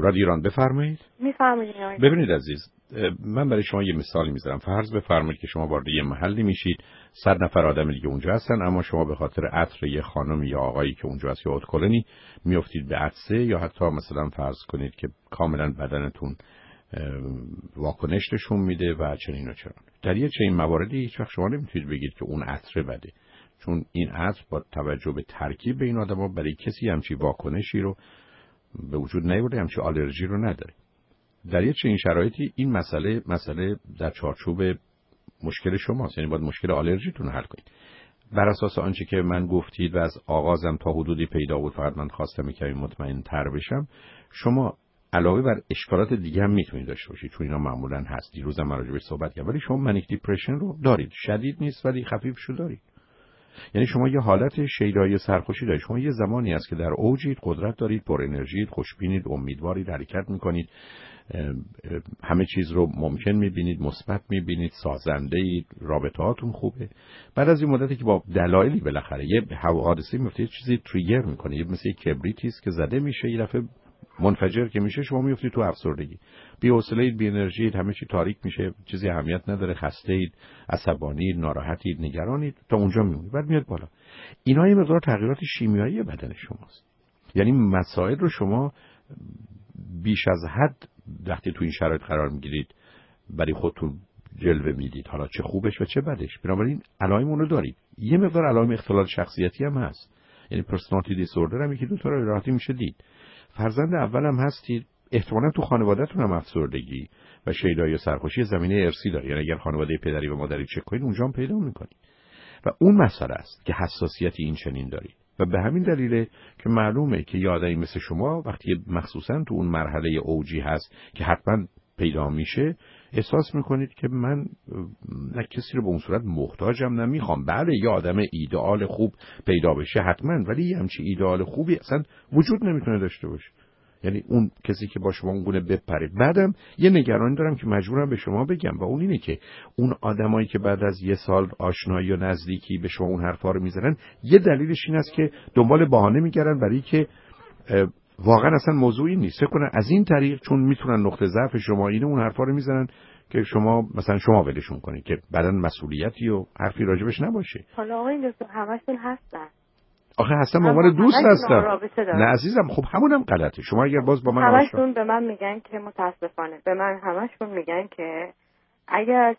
رادیو ایران بفرمایید. میفرمایید. ببینید عزیز، من برای شما یه مثالی میذارم. فرض بفرمایید که شما وارد یه محلی میشید، 100 نفر آدم دیگه اونجا هستن، اما شما به خاطر عطر یه خانم یا آقایی که اونجا هست یا اتکلنی میافتید به عطسه، یا حتی مثلا فرض کنید که کاملا بدنتون واکنش نشون میده و چنین و چنان. در یه چنین مواردی هیچ وقت شما نمیتونید بگید که اون عطر بده، چون این عطر با توجه به ترکیب این آدم‌ها برای کسی همچی واکنشی رو به وجود نیاورده، همچی آلرژی رو نداره. در یه چنین شرایطی این مسئله در چارچوب مشکل شماست، یعنی باید مشکل آلرژیتون رو حل کنید. بر اساس آنچه که من گفتید و از آغازم تا حدودی پیدا بود، فقط من خواستم کمی مطمئن تر بشم، شما علاوه بر اشکالات دیگه هم میتونید داشته باشید، چون اینا معمولاً هست. دیروزم من راجع بهش صحبت کردم. ولی شما منیک دیپرشن رو دارید، شدید نیست ولی خفیفشو دارید. یعنی شما یه حالت شیدایی سرخوشی دارید. شما یه زمانی هست که در اوجید، قدرت دارید، پر انرژیید، خوشبینید، امیدوارید، حرکت میکنید، همه چیز رو ممکن میبینید، مثبت میبینید، سازنده اید، رابطه هاتون خوبه. بعد از این مدتی که با دلایلی بالاخره یه حادثه میفته، یه چیزی تریگر میکنه، یه مثل کبریتی است که زده میشه، یه دفعه منفجر که میشه، شما میافتید تو افسردگی، بی‌حوصله‌اید، بی انرژیید، همه چی تاریک میشه، چیزی اهمیت نداره، خسته‌اید، عصبانیید، ناراحتید، نگرانید، تا اونجا میمونید. بعد میاد بالا. اینا یه مقدار تغییرات شیمیایی بدن شماست. یعنی مسائل رو شما بیش از حد وقتی تو این شرایط قرار میگیرید برای خودتون جلوه میدید، حالا چه خوبش و چه بدش. بنابراین علائم اونو دارید. یه مقدار علائم اختلال شخصیتی هم هست، یعنی پرسونالیتی دیسوردر هم یکی دو تا راحتی میشه دید. فرزند اول هم هستید، احتمالاً تو خانواده‌تون هم افسردگی و شیدایی و سرخوشی زمینه ارثی داره، یعنی اگر خانواده پدری و مادری چک کنید اونجا هم پیدا می‌کنید. و اون مسئله است که حساسیتی این چنین دارید و به همین دلیله که معلومه که یه آدمی مثل شما وقتی مخصوصاً تو اون مرحله اوجی هست که حتما پیدا میشه، احساس میکنید که من نه کسی رو به اون صورت محتاجم، نمیخوام. بله یه آدم ایدئال خوب پیدا بشه حتما، ولی یه همچین ایدئال خوبی اصلا وجود نمیتونه داشته باشه. یعنی اون کسی که با شما اون گونه بپره. بعدم یه نگرانی دارم که مجبورم به شما بگم و اون اینه که اون آدمایی که بعد از یه سال آشنایی و نزدیکی به شما اون حرفا رو میزنن، یه دلیلش این است که دنبال بهانه میگردن برای که واقعا اصلا موضوعی نیست. فکر کنن از این طریق چون میتونن نقطه ضعف شما اینه اون حرفا رو میزنن که شما مثلا شما ولشون کنید که بعدن مسئولیتی و حرفی راجبش نباشه. حالا آقای دکتر همشون هستن. آخه هستم عنوان دوست هستم. نه عزیزم، خب همونم غلطه. شما اگر باز با من همشون به من میگن که متاسفانه به من همشون میگن که اگر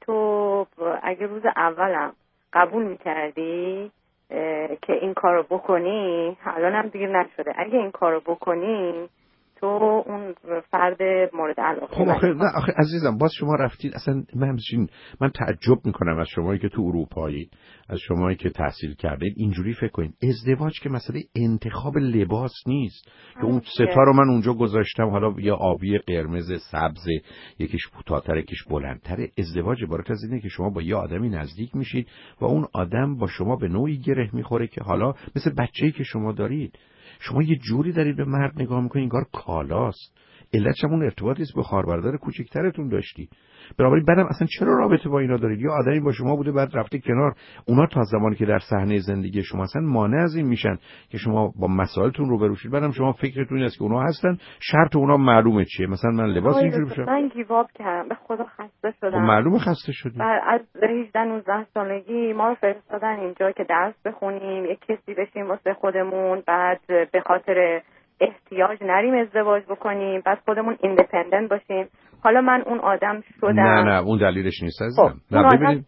روز اولم قبول میکردی که این کارو بکنی، الانم دیگه نشده، اگه این کارو بکنی تو اون فرد مورد علاقه. خب آخه عزیزم باز شما رفتید اصلا. من تعجب میکنم از شمایی که تو اروپایی، از شمایی که تحصیل کردید اینجوری فکر کنید. ازدواج که مسئله انتخاب لباس نیست که اون ستا رو من اونجا گذاشتم، حالا یا آبی، قرمز، سبز، یکیش کوتاه‌تر یکیش بلندتر. ازدواج عبارت از اینه که شما با یه آدمی نزدیک میشید و اون آدم با شما به نوعی گره میخوره که حالا مثل بچه‌ای که شما دارید، شما یه جوری دارید به مرد نگاه میکنید انگار کالاست. علتش همون ارتباطی است با خواهربرادر کوچکترتون داشتی. بنابراین بعدم اصلا چرا رابطه با اینا دارید؟ یا آدمی با شما بوده بعد رفته کنار. اونا تا زمانی که در صحنه زندگی شما اصلا مانع از این میشن که شما با مسائلتون روبرو شید. بعدم شما فکرتون این است که اونا هستن، شرط اونا معلومه چیه. مثلا من لباس اینجوری بشم، من گیواب کردم، به خدا خسته شدم. خب معلومه خسته شدی. از 18-19 سالگی ما رو فرستادن اینجا که درس بخونیم، یک کسی بشیم واسه خودمون، بعد به خاطر احتیاج نریم ازدواج بکنیم، بعد خودمون ایندیپندنت باشیم. حالا من اون آدم شدم. نه اون دلیلش نیست عزیزم. نه ببینید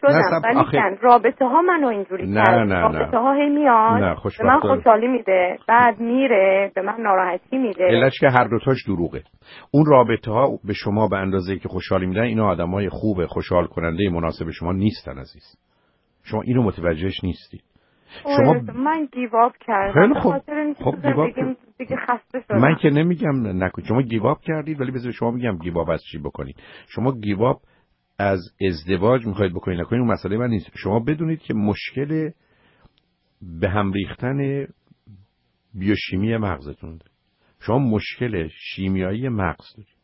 رابطه ها منو اینجوری کرد. رابطه ها هی میاد به من خوشحالی میده، بعد میره به من ناراحتی میده. علتش که هر دوتاش دروغه. اون رابطه ها به شما به اندازه‌ای که خوشحالی میدن، اینا آدمای خوب خوشحال کننده مناسب شما نیستن عزیز. شما اینو متوجهش نیستید. شما من گیواب کردم به خاطر اینکه دیگه خسته شدم. من که نمیگم نکنید، شما گیواب کردید، ولی بذار شما میگم گیواب از چی بکنید. شما گیواب از ازدواج میخواید بکنید نکنید، اون مسئله من نیست. شما بدونید که مشکل به هم ریختن بیوشیمی مغزتون دارید. شما مشکل شیمیایی مغز دارید.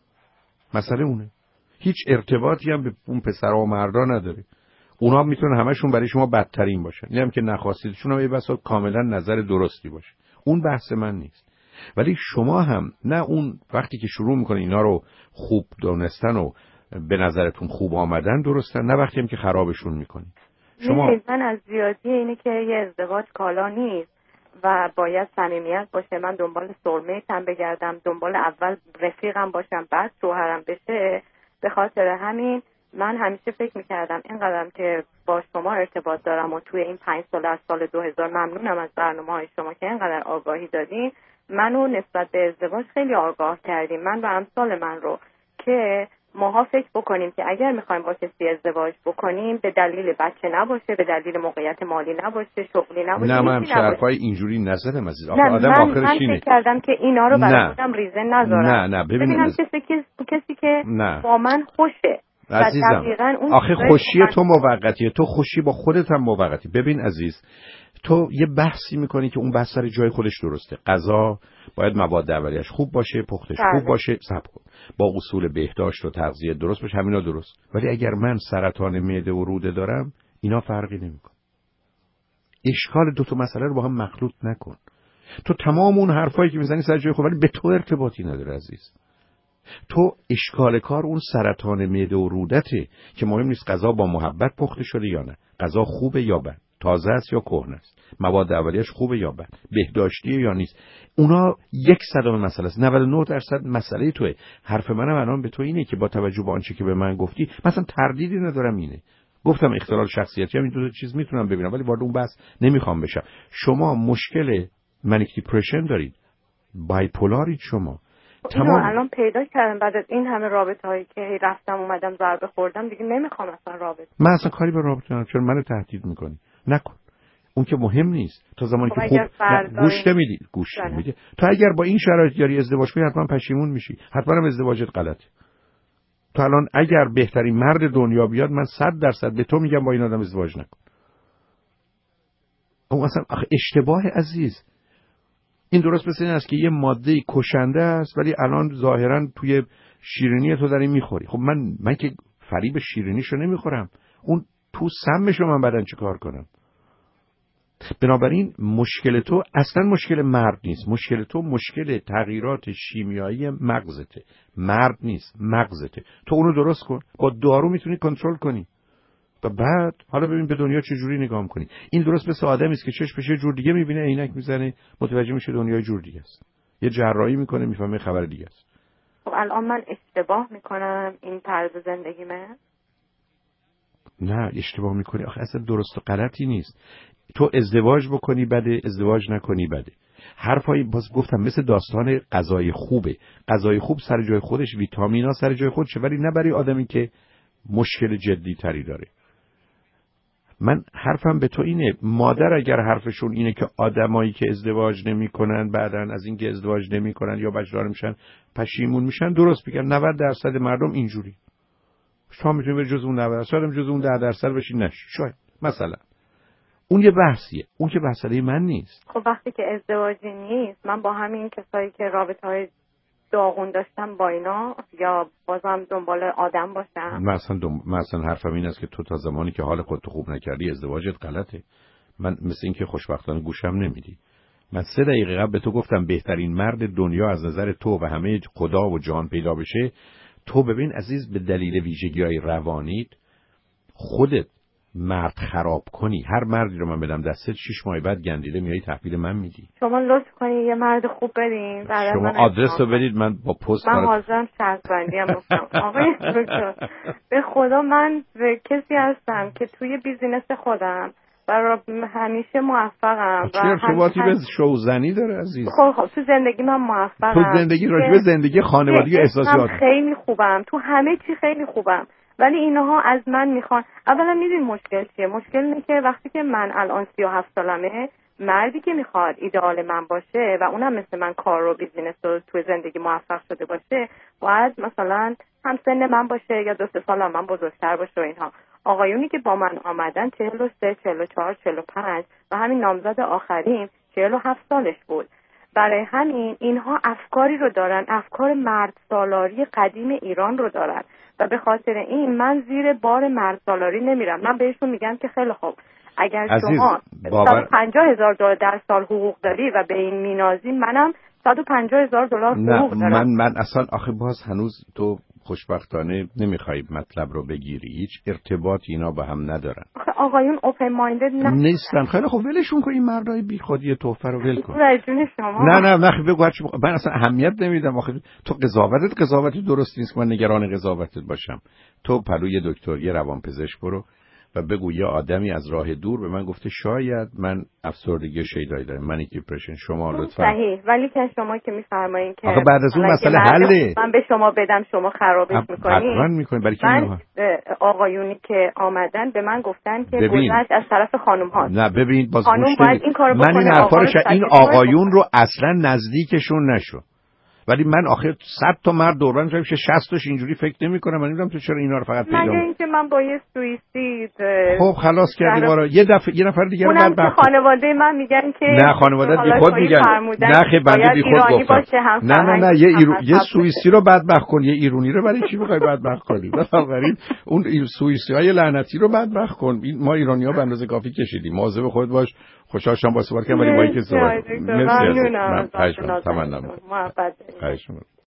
مسئله اونه. هیچ ارتباطی هم به اون پسرها و مردا نداره. اونا میتونن همشون برای شما بدترین باشن. اینم که نخواستیدشون هم یه بسا کاملا نظر درستی باشه. اون بحث من نیست. ولی شما هم نه اون وقتی که شروع میکنه اینا رو خوب دونستن و به نظرتون خوب آمدن درستن، نه وقتی هم که خرابشون میکنی. شما من از زیادی اینه که یه ازدواج کالا نیست و باید صمیمیت باشه. من دنبال سولمیتم بگردم، دنبال اول رفیقم باشم بعد شوهرم بشه. به خاطر همین من همیشه فکر میکردم اینقدرم که با شما ارتباط دارم و توی این 5 سال از سال 2000 ممنونم از برنامه‌های شما که اینقدر آگاهی دادین. منو نسبت به ازدواج خیلی آگاه کردیم، من و امثال من رو، که ماها فکر بکنیم که اگر میخوایم با کسی ازدواج بکنیم به دلیل بچه نباشه، به دلیل موقعیت مالی نباشه، شغلی نباشه. نه من شرفای اینجوری نزدم عزیز. آخه آدم آخرش اینه. من فکر کردم که اینا رو برای خودم ریزه نذارم. نه ببینم کسی که با من خوشه. عزیزم آخه خوشی تو موقتیه، تو خوشی با خودت هم موقتی. ببین عزیز، تو یه بحثی میکنی که اون بحث سر جای خودش درسته. غذا باید مواد اولیه‌اش خوب باشه، پختش خوب باشه، صبر کن، با اصول بهداشت و تغذیه درست باشه، همینا درست. ولی اگر من سرطان معده و روده دارم اینا فرقی نمیکنه. اشکال دو تا مسئله رو با هم مخلوط نکن. تو تمام اون حرفایی که میزنی سر جای خود ولی به تو ارتباطی نداره عزیز. تو اشکال کار اون سرطان معده و رودته که مهم نیست غذا با محبت پخته شده یا نه، غذا خوبه یا بد، تازه است یا کهنه است، مواد اولیه‌اش خوبه یا بد، بهداشتیه یا نیست. اونا 1% مسئله است. 99% مسئله توئه. حرف منم الان به تو اینه که با توجه به آنچه که به من گفتی مثلا تردیدی ندارم. اینه گفتم اختلال شخصیتی هم این دو چیز میتونم ببینم ولی وارد اون بحث نمیخوام بشم. شما مشکل منیک دیپرشن دارید، بایپولارید شما. تمام الان پیدا کردم بعد از این همه رابطه هایی که رفتم اومدم ضربه خوردم دیگه نمیخوام اصلا رابطه. من اصلا کاری به رابطه ندارم. چرا منو تهدید میکنی؟ نکن. اون که مهم نیست. تا زمانی که خوب گوش نمیدی، گوش نمیدی. تو اگر با این شرایط یاری ازدواج کنی حتما پشیمون میشی. حتما هم ازدواجت غلطه. تو الان اگر بهترین مرد دنیا بیاد من 100% به تو میگم با این آدم ازدواج نکن. اون اصلا اشتباه عزیز. این درست مثل این است که یه ماده کشنده است ولی الان ظاهرا توی شیرینی تو داری میخوری. خب من که فریب شیرینیشو نمیخورم، اون تو سمشو من بعدن چه کار کنم؟ بنابراین مشکل تو اصلا مشکل مرد نیست. مشکل تو مشکل تغییرات شیمیایی مغزته. مرد نیست، مغزته. تو اونو درست کن، با دارو میتونی کنترل کنی و بعد حالا ببین به دنیا چه جوری نگاه می‌کنی. این درست مثل آدمی است که چشمش یه جور دیگه می‌بینه، عینک میزنه، متوجه میشه دنیای جور دیگه است. یه جراحی می‌کنه میفهمه خبر دیگه است. خب الان من اشتباه می‌کنم این طرز زندگیمه؟ نه اشتباه می‌کنی. آخه اصلا درست و غلطی نیست. تو ازدواج بکنی بده، ازدواج نکنی بده. حرفایی باز گفتم مثل داستان غذای خوبه. غذای خوب سر جای خودش، ویتامینا سر جای خودشه، ولی نه برای آدمی که مشکل جدی تری داره. من حرفم به تو اینه، مادر اگر حرفشون اینه که آدمایی که ازدواج نمی‌کنن بعدن از اینکه ازدواج نمی‌کنن یا بچه‌دار میشن پشیمون میشن، درست میگن. 90% مردم اینجوری. شما میتونید به جز اون 90%، شاید جز اون 10% بشین نشی. شاید مثلا اون یه بحثیه، اون که مسئله من نیست. خب وقتی که ازدواجی نیست، من با همین کسایی که رابطه‌های داغون داشتم با اینا یا بازم دنبال آدم باشم؟ مثلا حرفم این است که تو تا زمانی که حال خودتو خوب نکردی ازدواجت غلطه. من مثل این که خوشبختانه گوشم نمیدی. من 3 دقیقه قبل به تو گفتم بهترین مرد دنیا از نظر تو و همه خدا و جهان پیدا بشه. تو ببین عزیز، به دلیل ویژگی‌های روانیت خودت مرد خراب کنی. هر مردی رو من بدم دستت 6 ماه بعد گندیده میای تحویل من میدی. شما لطف کنید یه مرد خوب بدین. شما آدرس رو بدید من با پست من حاضرم شرط بندی هم بکنم. آقای دکتر به خدا من کسی هستم که توی بیزینس خودم و همیشه موفقم. چه ارتباطی به شوزنی داره عزیز؟ خب تو زندگی من موفقم. تو زندگی راجب زندگی خانوادگی احساسیات خیلی خوبم، تو همه چی خیلی خوبم، ولی اینها از من میخوان. اولا میدونی مشکل چیه؟ مشکل اینه که وقتی که من الان 37 سالمه، مردی که میخواد ایدئال من باشه و اونم مثل من کار و بیزینس و تو زندگی موفق شده باشه، باید مثلا هم سن من باشه یا 2 سال من بزرگتر باشه و اینها. آقایونی که با من آمدن 43 44 45 و همین نامزد آخریم 47 سالش بود. برای همین اینها افکاری رو دارن، افکار مرد سالاری قدیم ایران رو دارن و به خاطر این من زیر بار مرد سالاری نمیرم. من بهشون میگم که خیلی خوب، اگر شما $50,000 در سال حقوق داری و به این مینازی، منم $150,000 حقوق دارم. من اصلا آخه باز هنوز تو خوشبختانه نمیخوای مطلب رو بگیری، هیچ ارتباطی اینا با هم ندارن. آقایون اوپن مایندد نیستن. خیلی خب ولشون کن، این مردای بی خودی تحفه رو ول کن. شما نه بگو هرچی من اصلا اهمیت نمیدم. آخه تو قضاوتی درست نیست که من نگران قضاوتت باشم. تو پلوی دکتر یه روانپزشک برو و بگو یه آدمی از راه دور به من گفته شاید من افسردگی شیدایی دارم، منیک دیپرشن. شما لطفا صحیح، ولی که شما که میفرمایید که آخه بعد از اون مسئله حله، من به شما بدم شما خرابش میکنید. حتما میکنید. برای من آقایونی که آمدن به من گفتن که گذشت از طرف خانم ها. نه ببین باز خانم باید این کارو بکنه. من این حرفا رو این آقایون رو اصلا نزدیکشون نشو. ولی من آخر 100 تا مرد دوران میشه 60 تاش اینجوری فکر نمی‌کنم. من نمی‌دونم تو چرا اینا رو فقط پیدا می‌کنی. مگه اینکه من با یه سوئیسید خب خلاص کردی بارا یه نفر دیگه رو بعد خانواده من میگن که نه خانواده بی خود میگن نه خیلی بنده بی خود گفتم نه یه سوئیسی رو بدبخت کن، یه ایرانی رو برای چی می‌خوای بدبخت کنی؟ بنابراین اون سوئیسی‌های لعنتی رو بدبخت کن. ما ایرانی‌ها به اندازه کافی کشیدیم. مواظب خود باش. خوشحال شدم با صحبت کردم. ولی با اینکه صحبت ممنونم. تمام.